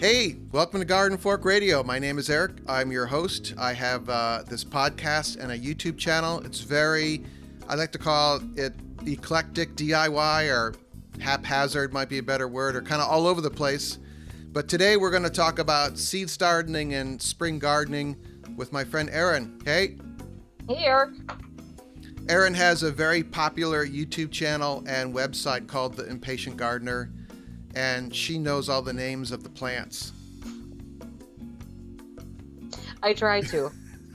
Hey, welcome to Garden Fork Radio. My name is Eric. I'm your host. I have this podcast and a YouTube channel. It's I like to call it eclectic DIY, or haphazard might be a better word, or kind of all over the place. But today we're going to talk about seed starting and spring gardening with my friend Erin. Hey. Hey, Eric. Erin has a very popular YouTube channel and website called The Impatient Gardener, and she knows all the names of the plants. I try to.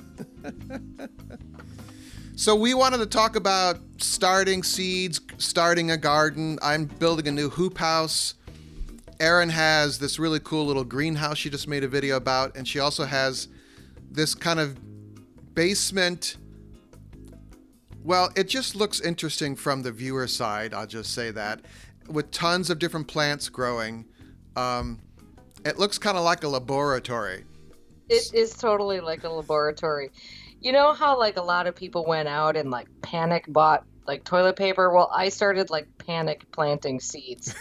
So we wanted to talk about starting seeds, starting a garden. I'm building a new hoop house. Erin has this really cool little greenhouse she just made a video about, and she also has this kind of basement. Well, it just looks interesting from the viewer side, I'll just say that, with tons of different plants growing. It looks kind of like a laboratory. It is totally like a laboratory. You know how like a lot of people went out and like panic bought like toilet paper? Well, I started like panic planting seeds.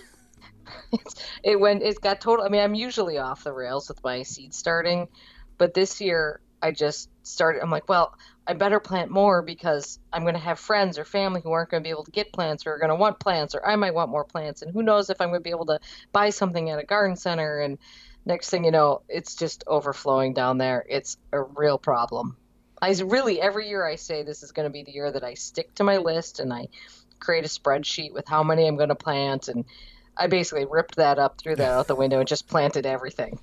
It got total. I mean, I'm usually off the rails with my seed starting, but this year I just started. I'm like, well, I better plant more because I'm going to have friends or family who aren't going to be able to get plants or are going to want plants, or I might want more plants. And who knows if I'm going to be able to buy something at a garden center. And next thing you know, it's just overflowing down there. It's a real problem. Every year I say this is going to be the year that I stick to my list and I create a spreadsheet with how many I'm going to plant. And I basically ripped that up, threw that out the window, and just planted everything.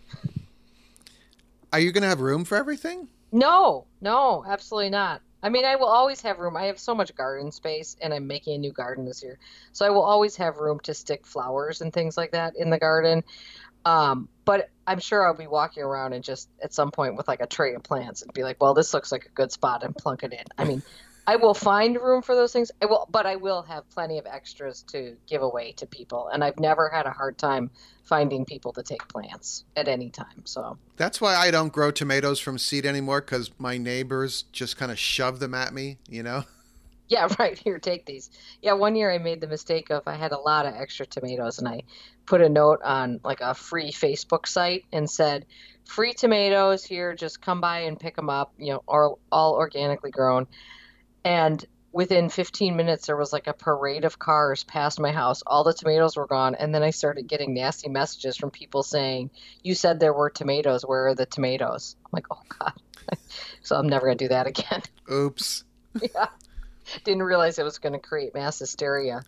Are you going to have room for everything? No, absolutely not. I mean, I will always have room. I have so much garden space, and I'm making a new garden this year. So I will always have room to stick flowers and things like that in the garden. But I'm sure I'll be walking around and just at some point with like a tray of plants and be like, well, this looks like a good spot, and plunk it in. I mean, I will find room for those things. But I will have plenty of extras to give away to people. And I've never had a hard time finding people to take plants at any time. So that's why I don't grow tomatoes from seed anymore, because my neighbors just kind of shove them at me, you know? Yeah, right. Here, take these. Yeah, one year I made the mistake of I had a lot of extra tomatoes, and I put a note on like a free Facebook site and said, free tomatoes here, just come by and pick them up, or all organically grown. And within 15 minutes, there was like a parade of cars past my house. All the tomatoes were gone. And then I started getting nasty messages from people saying, you said there were tomatoes. Where are the tomatoes? I'm like, oh, God. So I'm never going to do that again. Oops. Yeah. Didn't realize it was going to create mass hysteria.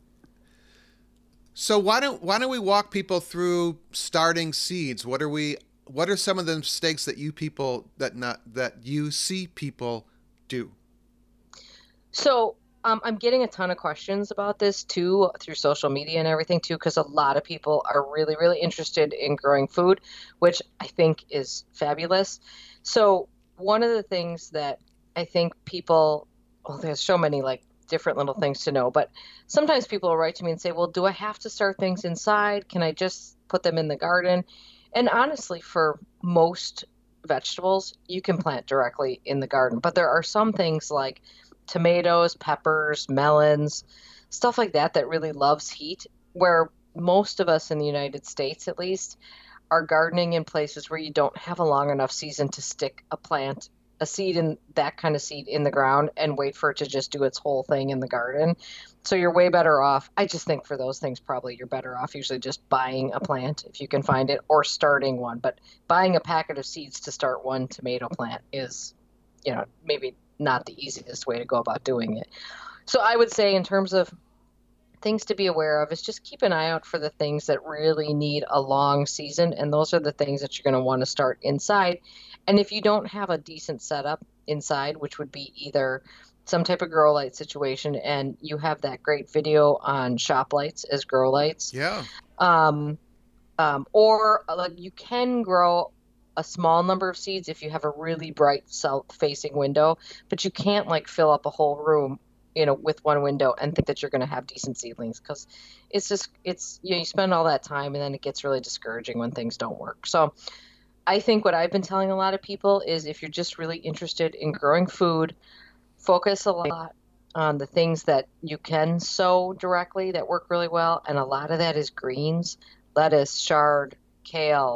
So why don't we walk people through starting seeds? What are some of the mistakes that you see people do? So I'm getting a ton of questions about this too through social media and everything too, because a lot of people are really, really interested in growing food, which I think is fabulous. So one of the things that I think there's so many like different little things to know, but sometimes people will write to me and say, well, do I have to start things inside? Can I just put them in the garden? And honestly, for most vegetables, you can plant directly in the garden, but there are some things like tomatoes, peppers, melons, stuff like that really loves heat, where most of us in the United States, at least, are gardening in places where you don't have a long enough season to stick a seed in that kind of seed in the ground and wait for it to just do its whole thing in the garden. So you're way better off. I just think for those things, probably you're better off usually just buying a plant if you can find it, or starting one. But buying a packet of seeds to start one tomato plant is, maybe not the easiest way to go about doing it. So I would say in terms of things to be aware of is just keep an eye out for the things that really need a long season. And those are the things that you're going to want to start inside. And if you don't have a decent setup inside, which would be either some type of grow light situation, and you have that great video on shop lights as grow lights. Yeah. Or like you can grow a small number of seeds if you have a really bright south-facing window, but you can't like fill up a whole room, with one window and think that you're going to have decent seedlings, because you spend all that time and then it gets really discouraging when things don't work. So I think what I've been telling a lot of people is if you're just really interested in growing food, focus a lot on the things that you can sow directly that work really well. And a lot of that is greens, lettuce, chard, kale,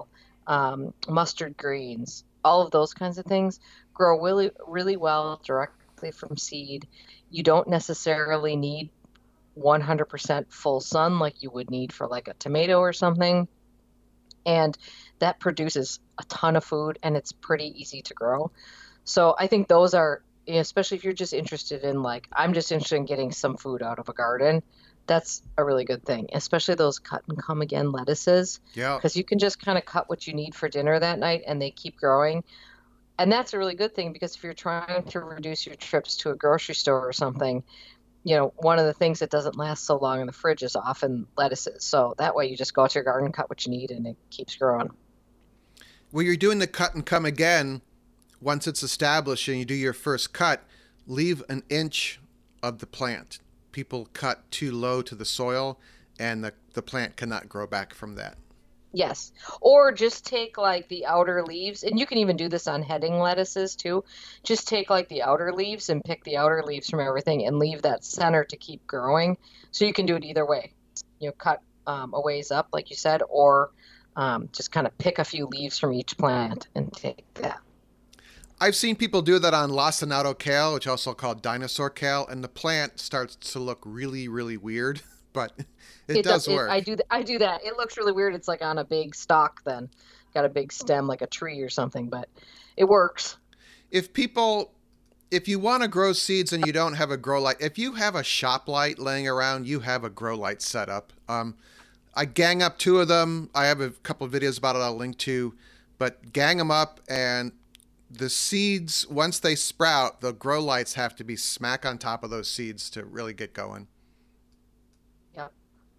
mustard greens, all of those kinds of things grow really, really well directly from seed. You don't necessarily need 100% full sun like you would need for like a tomato or something. And that produces a ton of food and it's pretty easy to grow. So I think those are, especially if you're just interested in like, I'm just interested in getting some food out of a garden. That's a really good thing, especially those cut and come again lettuces, Yeah. because you can just kind of cut what you need for dinner that night and they keep growing. And that's a really good thing because if you're trying to reduce your trips to a grocery store or something, one of the things that doesn't last so long in the fridge is often lettuces. So that way you just go out to your garden, cut what you need, and it keeps growing. When you're doing the cut and come again, once it's established and you do your first cut, leave an inch of the plant. People cut too low to the soil and the plant cannot grow back from that. Yes. Or just take like the outer leaves, and you can even do this on heading lettuces too. Just take like the outer leaves and pick the outer leaves from everything and leave that center to keep growing. So you can do it either way. Cut a ways up, like you said, or just kind of pick a few leaves from each plant and take that. I've seen people do that on lacinato kale, which is also called dinosaur kale, and the plant starts to look really, really weird, but it does work. I do that. It looks really weird. It's like on a big stalk then. Got a big stem like a tree or something, but it works. If you want to grow seeds and you don't have a grow light, if you have a shop light laying around, you have a grow light set up. I gang up 2 of them. I have a couple of videos about it I'll link to, but gang them up, and the seeds, once they sprout, the grow lights have to be smack on top of those seeds to really get going. Yeah.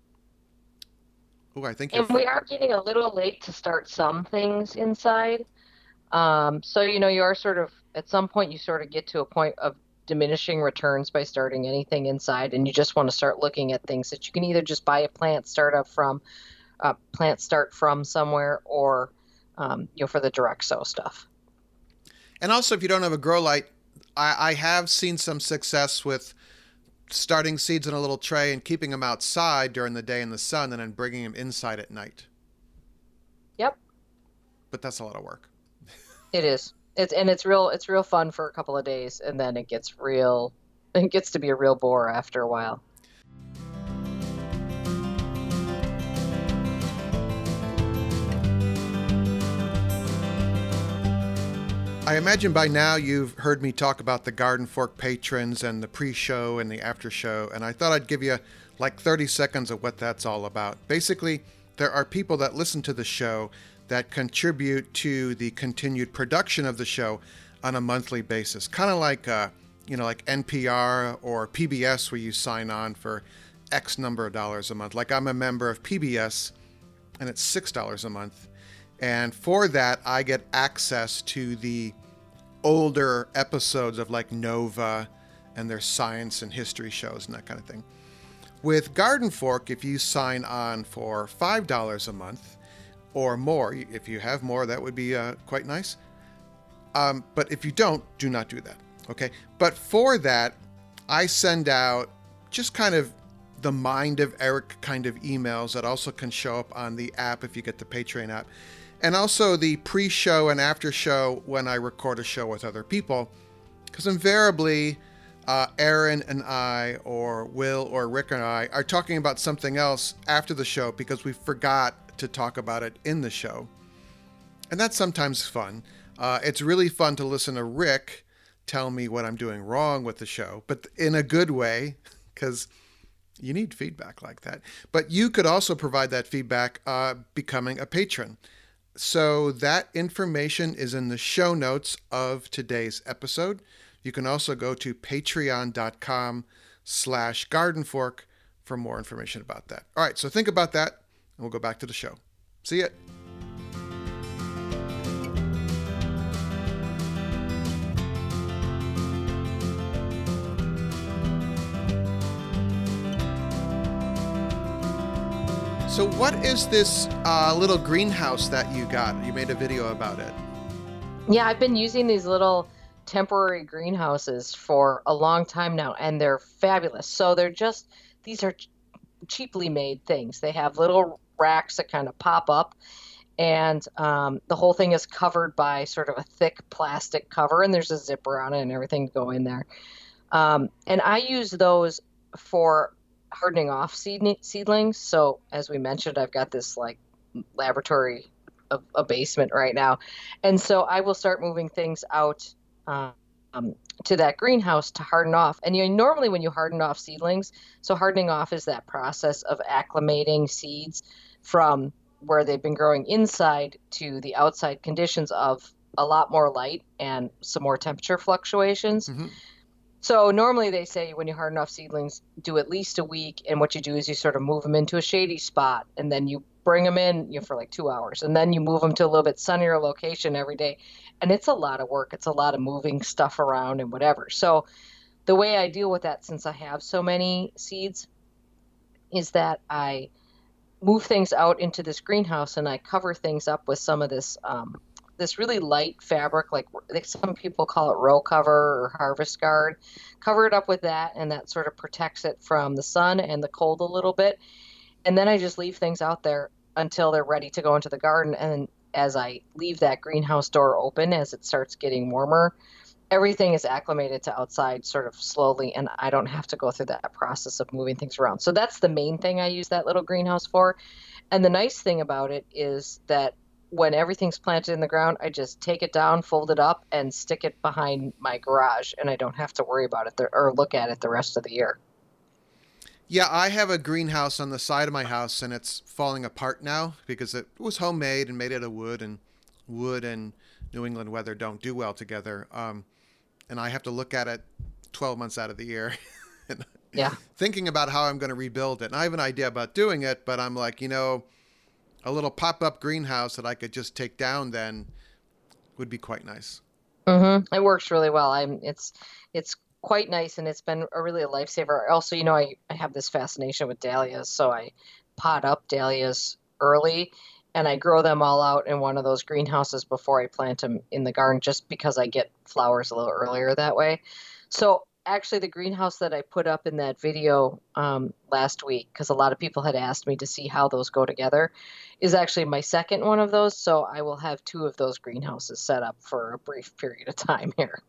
Oh, I think And we are getting a little late to start some things inside. So, you are sort of, at some point, you sort of get to a point of diminishing returns by starting anything inside, and you just want to start looking at things that you can either just buy a plant start from somewhere, or, for the direct sow stuff. And also, if you don't have a grow light, I have seen some success with starting seeds in a little tray and keeping them outside during the day in the sun and then bringing them inside at night. Yep. But that's a lot of work. It is. It's real fun for a couple of days, and then it gets to be a real bore after a while. I imagine by now you've heard me talk about the Garden Fork patrons and the pre-show and the after-show, and I thought I'd give you like 30 seconds of what that's all about. Basically, there are people that listen to the show that contribute to the continued production of the show on a monthly basis, kind of like like NPR or PBS, where you sign on for X number of dollars a month. Like I'm a member of PBS, and it's $6 a month. And for that, I get access to the older episodes of like Nova and their science and history shows and that kind of thing. With Garden Fork, if you sign on for $5 a month or more, if you have more, that would be quite nice. But if you don't, do not do that. Okay. But for that, I send out just kind of the Mind of Eric kind of emails that also can show up on the app if you get the Patreon app. And also the pre-show and after-show when I record a show with other people. Because invariably, Aaron and I, or Will or Rick and I, are talking about something else after the show because we forgot to talk about it in the show. And that's sometimes fun. It's really fun to listen to Rick tell me what I'm doing wrong with the show, but in a good way, because you need feedback like that. But you could also provide that feedback becoming a patron. So that information is in the show notes of today's episode. You can also go to patreon.com/gardenfork for more information about that. All right, so think about that, and we'll go back to the show. See ya. So what is this little greenhouse that you got? You made a video about it. Yeah, I've been using these little temporary greenhouses for a long time now, and they're fabulous. So these are cheaply made things. They have little racks that kind of pop up, And the whole thing is covered by sort of a thick plastic cover, and there's a zipper on it and everything to go in there. And I use those for hardening off seedlings. So as we mentioned, I've got this like laboratory, a basement right now, and so I will start moving things out um, to that greenhouse to harden off. And normally when you harden off seedlings, so hardening off is that process of acclimating seeds from where they've been growing inside to the outside conditions of a lot more light and some more temperature fluctuations. Mm-hmm. So normally they say when you harden off seedlings, do at least a week, and what you do is you sort of move them into a shady spot, and then you bring them in, for like 2 hours, and then you move them to a little bit sunnier location every day. And it's a lot of work. It's a lot of moving stuff around and whatever. So the way I deal with that, since I have so many seeds, is that I move things out into this greenhouse and I cover things up with some of this really light fabric, like some people call it row cover or harvest guard. Cover it up with that, and that sort of protects it from the sun and the cold a little bit. And then I just leave things out there until they're ready to go into the garden. And as I leave that greenhouse door open, as it starts getting warmer, everything is acclimated to outside sort of slowly, and I don't have to go through that process of moving things around. So that's the main thing I use that little greenhouse for. And the nice thing about it is that when everything's planted in the ground, I just take it down, fold it up, and stick it behind my garage, and I don't have to worry about it or look at it the rest of the year. Yeah, I have a greenhouse on the side of my house, and it's falling apart now because it was homemade and made out of wood, and wood and New England weather don't do well together. And I have to look at it 12 months out of the year. And Yeah. thinking about how I'm going to rebuild it. And I have an idea about doing it, but I'm like, a little pop-up greenhouse that I could just take down then would be quite nice. It works really well. It's quite nice, and it's been really a lifesaver. Also, I have this fascination with dahlias, so I pot up dahlias early, and I grow them all out in one of those greenhouses before I plant them in the garden, just because I get flowers a little earlier that way. So actually, the greenhouse that I put up in that video last week, because a lot of people had asked me to see how those go together, is actually my second one of those. So I will have two of those greenhouses set up for a brief period of time here.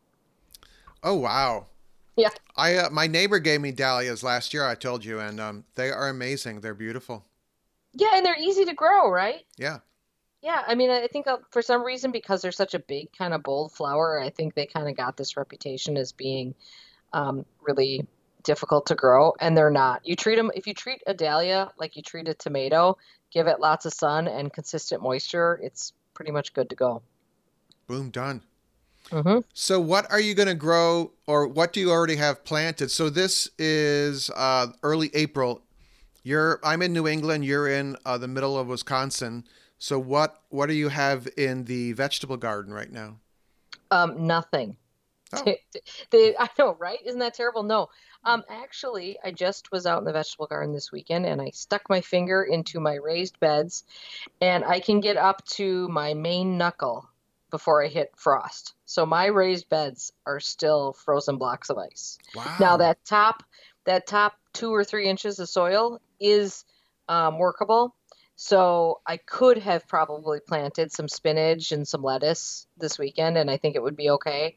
Oh, wow. Yeah. My neighbor gave me dahlias last year, I told you, and they are amazing. They're beautiful. Yeah, and they're easy to grow, right? Yeah. Yeah, I mean, I think for some reason, because they're such a big kind of bold flower, I think they kind of got this reputation as being really difficult to grow, and they're not. If you treat a dahlia like you treat a tomato, give it lots of sun and consistent moisture, it's pretty much good to go. Boom, done. hmm So what are you going to grow, or what do you already have planted? So this is early April. I'm in New England. You're in the middle of Wisconsin. So what do you have in the vegetable garden right now? Nothing. Oh, I know, right? Isn't that terrible? No. Actually, I just was out in the vegetable garden this weekend, and I stuck my finger into my raised beds, and I can get up to my main knuckle before I hit frost. So my raised beds are still frozen blocks of ice. Now wow. that top 2 or 3 inches of soil is workable. So I could have probably planted some spinach and some lettuce this weekend, and I think it would be okay.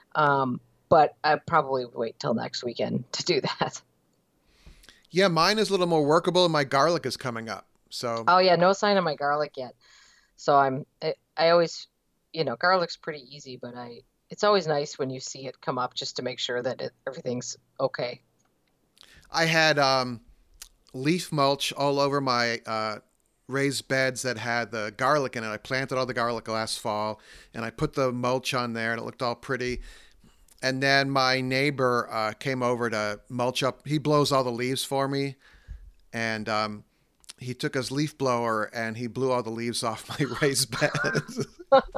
But I probably wait till next weekend to do that. Yeah, mine is a little more workable, and my garlic is coming up. So Oh yeah, no sign of my garlic yet. So I always, garlic's pretty easy, but it's always nice when you see it come up just to make sure that everything's okay. I had leaf mulch all over my raised beds that had the garlic in it. I planted all the garlic last fall, and I put the mulch on there, and it looked all pretty. And then my neighbor came over to mulch up. He blows all the leaves for me, and he took his leaf blower and he blew all the leaves off my raised beds.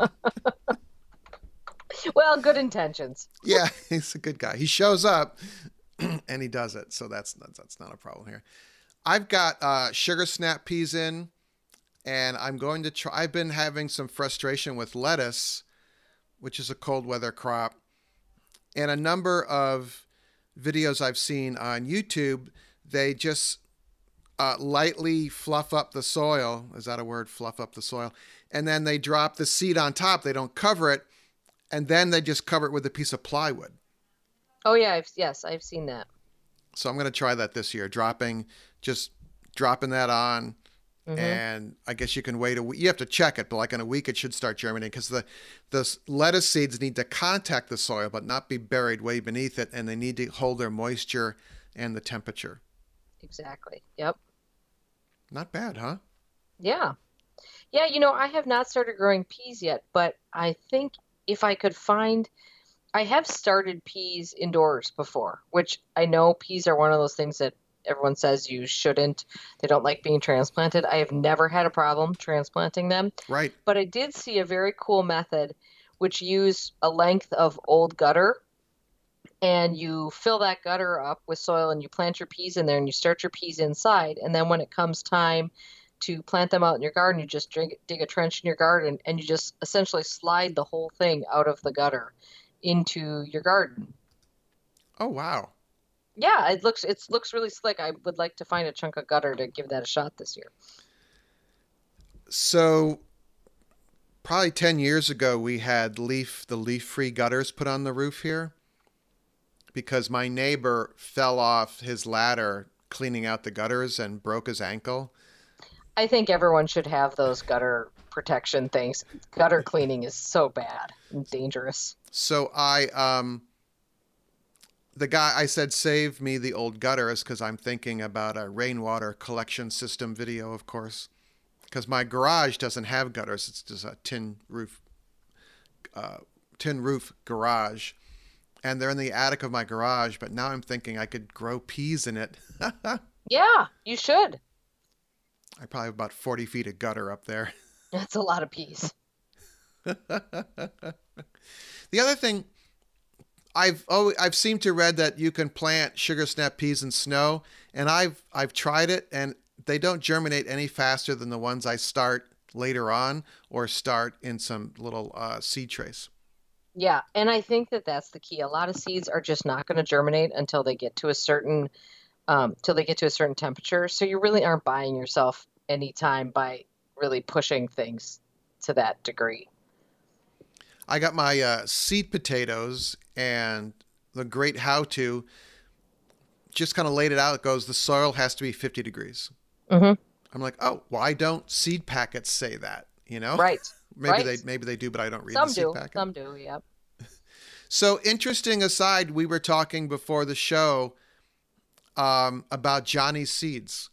Well, good intentions. Yeah, he's a good guy. He shows up and he does it, so that's not a problem here. I've got sugar snap peas in, and I'm going to try. I've been having some frustration with lettuce, which is a cold weather crop, and a number of videos I've seen on YouTube. They just lightly fluff up the soil. Is that a word? Fluff up the soil. And then they drop the seed on top. They don't cover it. And then they just cover it with a piece of plywood. Oh, yeah. I've seen that. So I'm going to try that this year, dropping that on. Mm-hmm. And I guess you can wait a week. You have to check it, but like in a week, it should start germinating because the lettuce seeds need to contact the soil, but not be buried way beneath it. And they need to hold their moisture and the temperature. Exactly. Yep. Not bad, huh? Yeah. Yeah. I have not started growing peas yet, but I think if I could find, I have started peas indoors before, which I know peas are one of those things that everyone says you shouldn't. They don't like being transplanted. I have never had a problem transplanting them. Right. But I did see a very cool method which use a length of old gutter, and you fill that gutter up with soil and you plant your peas in there and you start your peas inside. And then when it comes time to plant them out in your garden, you just dig a trench in your garden and you just essentially slide the whole thing out of the gutter into your garden. Oh, wow. Yeah, it looks really slick. I would like to find a chunk of gutter to give that a shot this year. So probably 10 years ago, we had the leaf-free gutters put on the roof here because my neighbor fell off his ladder cleaning out the gutters and broke his ankle. I think everyone should have those gutter protection things. Gutter cleaning is so bad and dangerous. So the guy, I said, save me the old gutters because I'm thinking about a rainwater collection system video, of course, because my garage doesn't have gutters. It's just a tin roof garage, and they're in the attic of my garage. But now I'm thinking I could grow peas in it. Yeah, you should. I probably have about 40 feet of gutter up there. That's a lot of peas. The other thing, I've seemed to read that you can plant sugar snap peas in snow, and I've tried it, and they don't germinate any faster than the ones I start later on or start in some little seed trays. Yeah, and I think that's the key. A lot of seeds are just not going to germinate until they get to a certain temperature. So you really aren't buying yourself any time by really pushing things to that degree. I got my seed potatoes, and the great how-to just kind of laid it out. It goes, the soil has to be 50 degrees. Mm-hmm. I'm like, oh, why don't seed packets say that? Right. Maybe they do, but I don't read the seed packet. Some do. Yep. So interesting aside, we were talking before the show about Johnny's Seeds.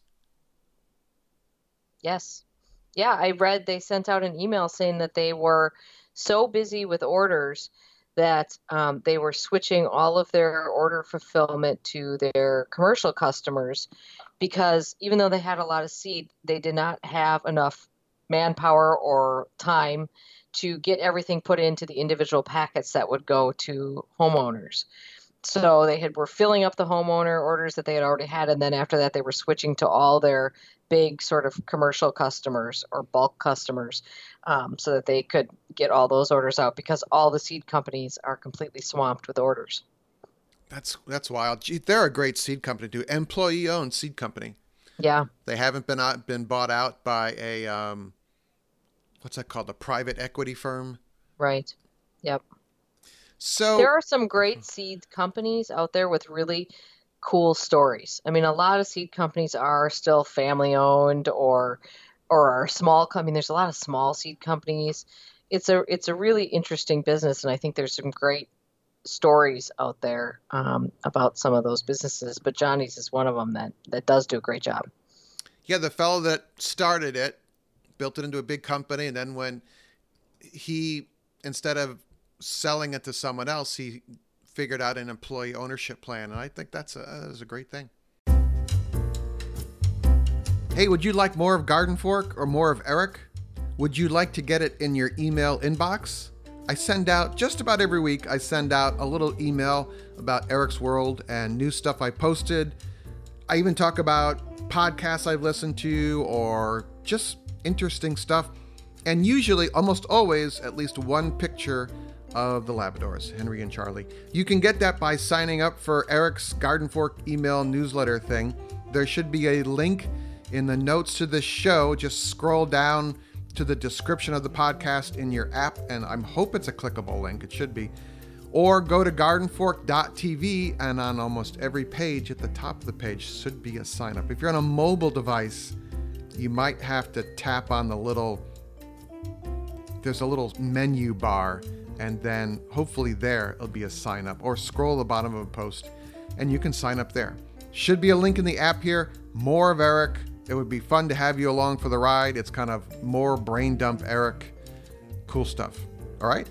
Yes. Yeah, I read they sent out an email saying that they were so busy with orders that they were switching all of their order fulfillment to their commercial customers because even though they had a lot of seed, they did not have enough manpower or time to get everything put into the individual packets that would go to homeowners. So they were filling up the homeowner orders that they had already had, and then after that they were switching to all their big sort of commercial customers or bulk customers so that they could get all those orders out because all the seed companies are completely swamped with orders. That's wild. Gee, they're a great seed company too. Employee-owned seed company. Yeah. They haven't been bought out by a what's that called? A private equity firm. Right. Yep. So there are some great seed companies out there with really cool stories. I mean, a lot of seed companies are still family owned or are small. I mean, there's a lot of small seed companies. It's a really interesting business, and I think there's some great stories out there about some of those businesses. But Johnny's is one of them that does do a great job. Yeah, the fellow that started it built it into a big company, and then when he, instead of selling it to someone else, he figured out an employee ownership plan, and I think that is a great thing. Hey, would you like more of Garden Fork or more of Eric? Would you like to get it in your email inbox? I send out, just about every week, I send out a little email about Eric's World and new stuff I posted. I even talk about podcasts I've listened to or just interesting stuff. And usually, almost always, at least one picture of the Labradors, Henry and Charlie. You can get that by signing up for Eric's Garden Fork email newsletter thing. There should be a link In the notes to this show, just scroll down to the description of the podcast in your app, and I hope it's a clickable link. It should be. Or go to gardenfork.tv, and on almost every page at the top of the page should be a sign up. If you're on a mobile device, you might have to tap on there's a little menu bar, and then hopefully there it'll be a sign up, or scroll the bottom of a post and you can sign up there. Should be a link in the app here. More of Eric. It would be fun to have you along for the ride. It's kind of more brain dump Eric. Cool stuff. All right?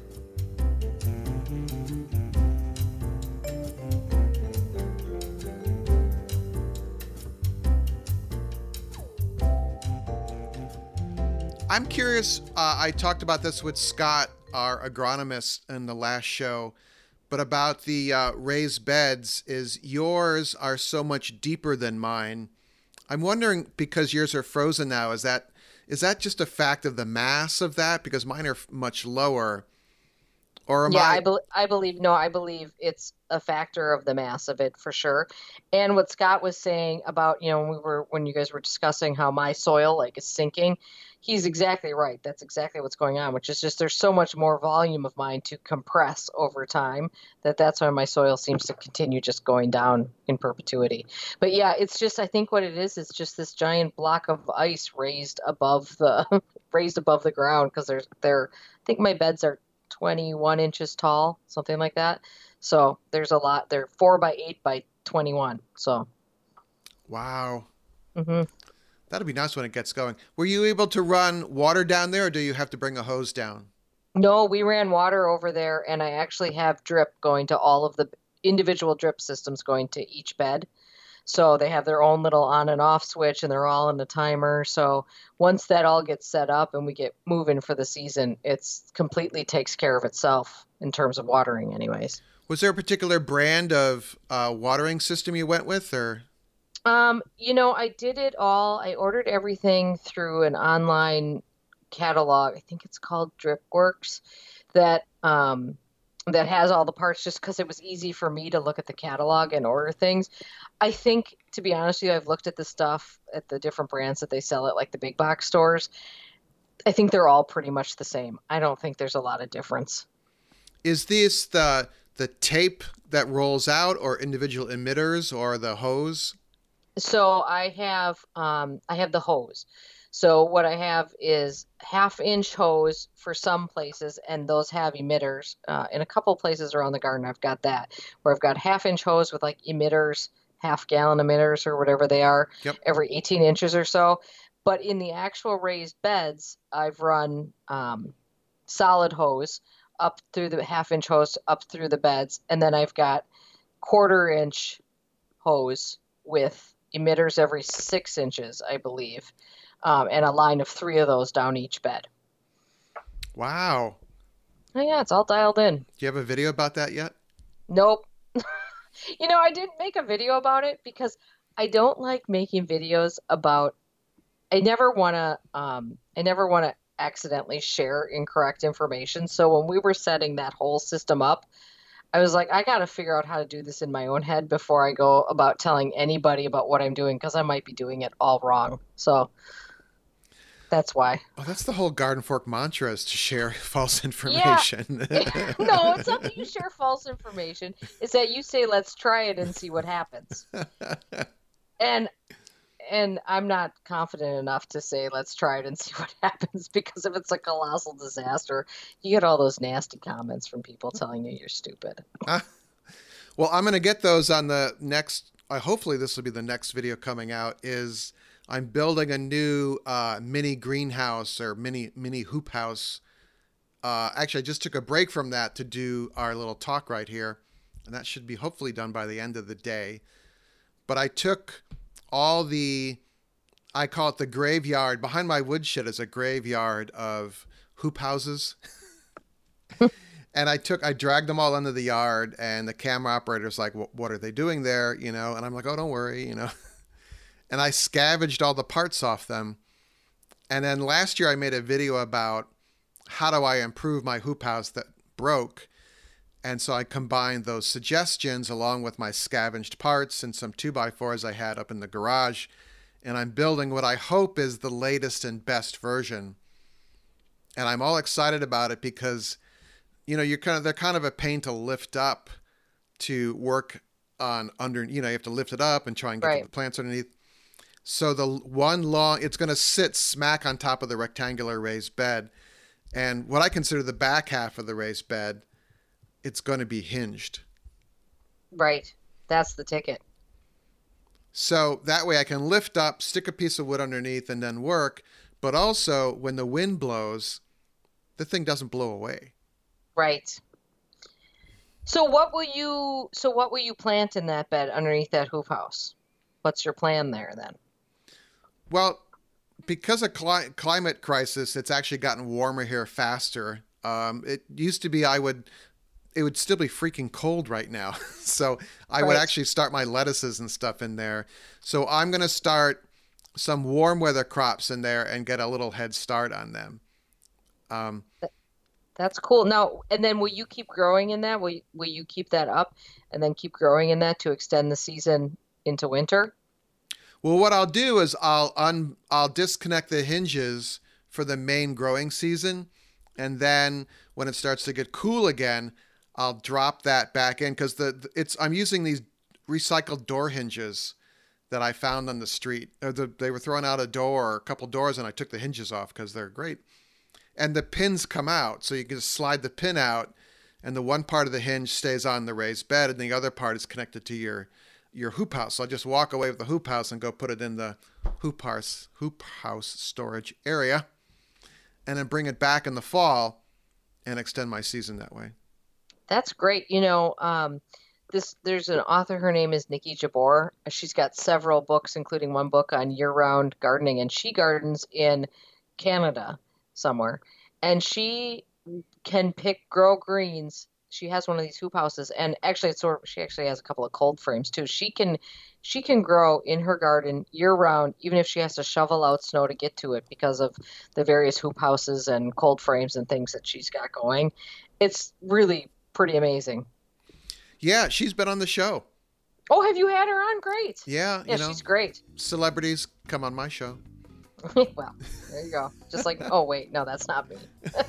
I'm curious, I talked about this with Scott, our agronomist, in the last show, but about the raised beds, is yours are so much deeper than mine. I'm wondering, because yours are frozen now, is that just a fact of the mass of that? Because mine are much lower. Or am I believe it's a factor of the mass of it for sure. And what Scott was saying about, when you guys were discussing how my soil is sinking, he's exactly right. That's exactly what's going on, which is just there's so much more volume of mine to compress over time that's why my soil seems to continue just going down in perpetuity. But yeah, it's just, I think what it is just this giant block of ice raised above the ground, because I think my beds are 21 inches tall, something like that. So there's a lot. They're 4 by 8 by 21. So. Wow. Mm-hmm. That'll be nice when it gets going. Were you able to run water down there, or do you have to bring a hose down? No, we ran water over there, and I actually have drip going to all of the individual drip systems going to each bed. So they have their own little on and off switch, and they're all in the timer. So once that all gets set up and we get moving for the season, it's completely takes care of itself in terms of watering anyways. Was there a particular brand of watering system you went with, or? I did it all. I ordered everything through an online catalog. I think it's called DripWorks, that has all the parts, just because it was easy for me to look at the catalog and order things. I think, to be honest with you, I've looked at the stuff at the different brands that they sell at the big box stores. I think they're all pretty much the same. I don't think there's a lot of difference. Is this the tape that rolls out, or individual emitters, or the hose? So I have the hose. So what I have is 1/2-inch hose for some places, and those have emitters. In a couple places around the garden, I've got that, where I've got 1/2-inch hose with emitters, 1/2-gallon emitters or whatever they are, yep, every 18 inches or so. But in the actual raised beds, I've run solid hose up through the 1/2-inch hose up through the beds, and then I've got 1/4-inch hose with emitters every 6 inches, I believe, and a line of 3 of those down each bed. Wow. Oh, yeah, it's all dialed in. Do you have a video about that yet? Nope. I didn't make a video about it because I don't like making videos about. I never want to accidentally share incorrect information. So when we were setting that whole system up, I was like, I got to figure out how to do this in my own head before I go about telling anybody about what I'm doing, because I might be doing it all wrong. So that's why. Oh, that's the whole Garden Fork mantra, is to share false information. Yeah. No, it's not that you share false information. It's that you say, let's try it and see what happens. And I'm not confident enough to say, let's try it and see what happens, because if it's a colossal disaster, you get all those nasty comments from people telling you you're stupid. Well, I'm going to get those on the next, hopefully this will be the next video coming out, is I'm building a new mini greenhouse, or mini hoop house. Actually, I just took a break from that to do our little talk right here, and that should be hopefully done by the end of the day. But I took I call it the graveyard. Behind my woodshed is a graveyard of hoop houses. And I dragged them all into the yard, and the camera operator's like, what are they doing there? And I'm like, oh, don't worry, And I scavenged all the parts off them. And then last year I made a video about how do I improve my hoop house that broke. And so I combined those suggestions along with my scavenged parts and some 2x4s I had up in the garage. and I'm building what I hope is the latest and best version. And I'm all excited about it because, they're kind of a pain to lift up to work on under, you have to lift it up and try and get to the plants underneath. So it's going to sit smack on top of the rectangular raised bed. And what I consider the back half of the raised bed, it's going to be hinged. Right. That's the ticket. So that way I can lift up, stick a piece of wood underneath, and then work. But also, when the wind blows, the thing doesn't blow away. Right. So what will you plant in that bed underneath that hoop house? What's your plan there then? Well, because of climate crisis, it's actually gotten warmer here faster. It used to be it would still be freaking cold right now. So I would actually start my lettuces and stuff in there. So I'm going to start some warm weather crops in there and get a little head start on them. That's cool. Now, and then will you keep growing in that? Will you keep that up and then keep growing in that to extend the season into winter? Well, what I'll do is I'll disconnect the hinges for the main growing season. And then when it starts to get cool again, I'll drop that back in because I'm using these recycled door hinges that I found on the street. They were throwing out a couple doors, and I took the hinges off because they're great. And the pins come out, so you can just slide the pin out, and the one part of the hinge stays on the raised bed, and the other part is connected to your hoop house. So I'll just walk away with the hoop house and go put it in the hoop house storage area, and then bring it back in the fall and extend my season that way. That's great. There's an author, her name is Nikki Jabor. She's got several books, including one book on year-round gardening, and she gardens in Canada somewhere. And she can grow greens. She has one of these hoop houses, and actually she actually has a couple of cold frames too. She can grow in her garden year-round, even if she has to shovel out snow to get to it because of the various hoop houses and cold frames and things that she's got going. It's really pretty amazing. Yeah, she's been on the show. Oh, have you had her on? Great. Yeah, she's great. Celebrities come on my show. Well, there you go. Just like, oh wait, no, that's not me.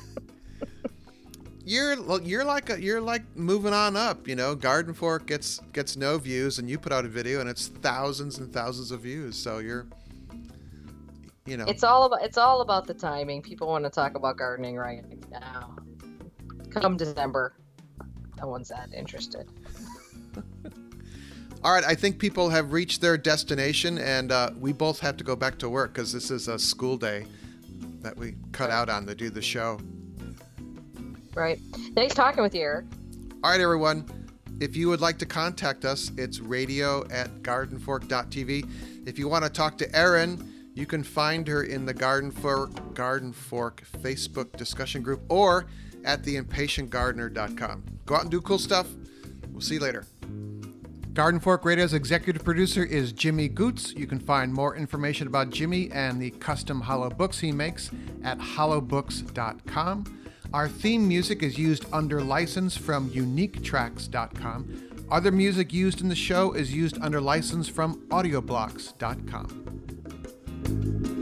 You're like moving on up. Garden Fork gets no views, and you put out a video, and it's thousands and thousands of views. So you're, it's all about the timing. People want to talk about gardening right now. Come December, no one's that interested. All right, I think people have reached their destination, and we both have to go back to work because this is a school day that we cut out on to do the show. Right. Nice talking with you, Eric. All right, everyone. If you would like to contact us, it's radio@gardenfork.tv. If you want to talk to Erin, you can find her in the Garden Fork Facebook discussion group or at theimpatientgardener.com. Go out and do cool stuff. We'll see you later. Garden Fork Radio's executive producer is Jimmy Goots. You can find more information about Jimmy and the custom hollow books he makes at hollowbooks.com. Our theme music is used under license from uniquetracks.com. Other music used in the show is used under license from audioblocks.com.